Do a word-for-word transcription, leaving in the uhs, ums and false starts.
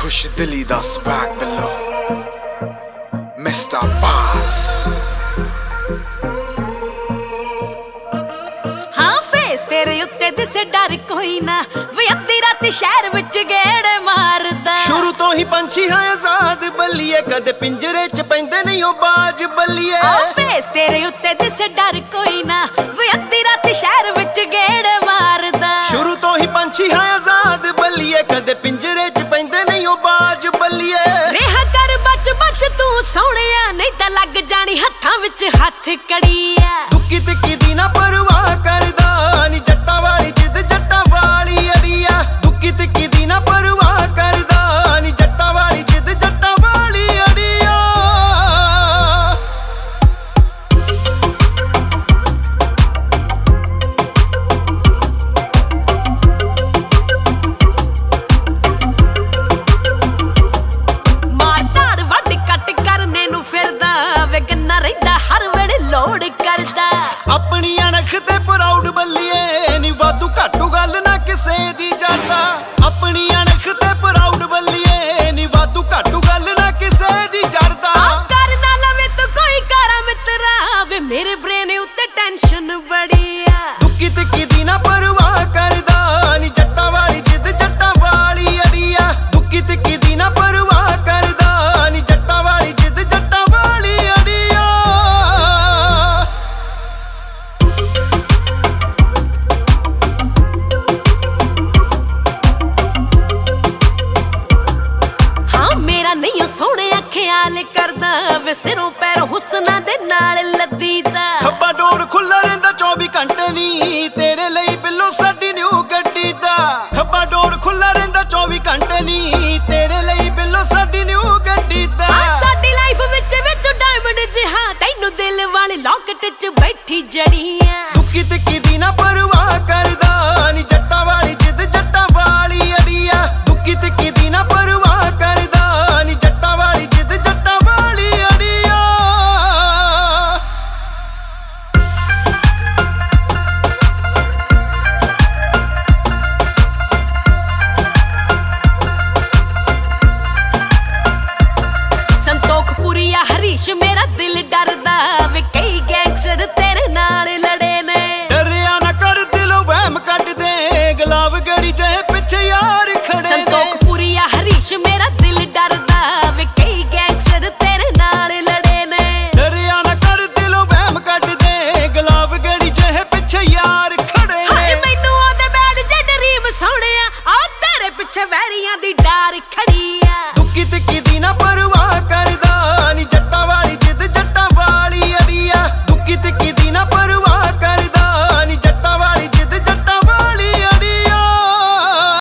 खुश दिली दा swag below मिस्टर बास। हाँ फेस तेरे उत्ते दिसे डर कोई ना वे अद्धी रात शहर विच गेड़े मारदा। शुरू तो ही पंछी है आजाद बल्लिए कदे पिंजरे च पैंदे नहीं ओ बाज बल्लिए। हाँ फेस तेरे उत्ते दिसे डर कोई ना वे अद्धी रात शहर विच गेड़े मारदा। शुरू तो ही पंछी है आजाद बल्लिए कदे पिंजरे च पैंदे नहीं ओ बाज बल्लिए। रेहा कर बच बच तू सोहणिया नहीं तां लग जानी हत्थां विच हत्थ कड़ीया। दुक्की तिक्की दी ना परवाह करदा नी जट्टां वाली जिद जट्टां वाली अड़िया। दुक्की तिक्की दी ना परवाह करदा नी जट्टां वाली जिद जट्टां वाली अड़िया। मार धाड़ वड्ड कट करने नूं फिरदा वे गन्ना रहिंदा हर वेले लोड़ करदा। अपनी अणख ते प्राउड बल्लिए नी वाधू घाटू गल ना किसे दी जाता। अपनी अणख ते प्राउड बल्लिए नी वाधू घाटू गल ना किसे दी जाता। कर ना लवे तो कोई करा मित्रा वे मेरे ब्रेन उत्ते टेंशन बड़ी आ। दुक्की तिक्की दी ना परवाह करदा नी जट्टां वाली जिद जट्टां वाली अड़िया। दुक्की तिक्की दी ना परवाह करदा नी जट्टां वाली जिद जट्टां वाली अड़िया। हाँ मेरा नहीं सोहणे ख्याल करदा वे सिरों पैरों हुस्ना दे नाल लदीदा। खब्बा डोर खुला रहिंदा चौबी घंटे नी तेरे ਲਈ बिल्लो साडी न्यू गड्डी दा। खब्बा डोर खुला रहिंदा चौबी घंटे नी तेरे ਲਈ बिल्लो साडी न्यू गड्डी दा। साडी लाइफ विच वे तू डायमंड जिहा तैनू दिल वाली लॉकेट च बैठी जड़ियां। दुक्की तिक्की दी ना परवाह करदा नी जट्टां वाली जिद जट्टां वाली अड़िया। दुक्की तिक्की दी ना परवाह करदा नी जट्टां वाली जिद जट्टां वाली अड़िया। संतोख पुरिया हरीश मेरा दिल डरदा वे कई गैंगस्टर तेरे नाल लड़े ने। डरिया ना कर दिलों वहम कट दे गुलाब गड़ी चाहे पिछे यार खड़े ने। संतोख पुरिया हरीश मेरा दिल डरदा वे कई गैंगस्टर तेरे नाल लड़े ने। डरिया ना कर दिलों वहम कट दे गुलाब गड़ी चाहे पिछे यार खड़े हाय ने। मैनू ओदे बैड जे डरीम सोहणिया आ तेरे पिछे वैरियां दी डार खड़ी आ। दुक्की तिक्की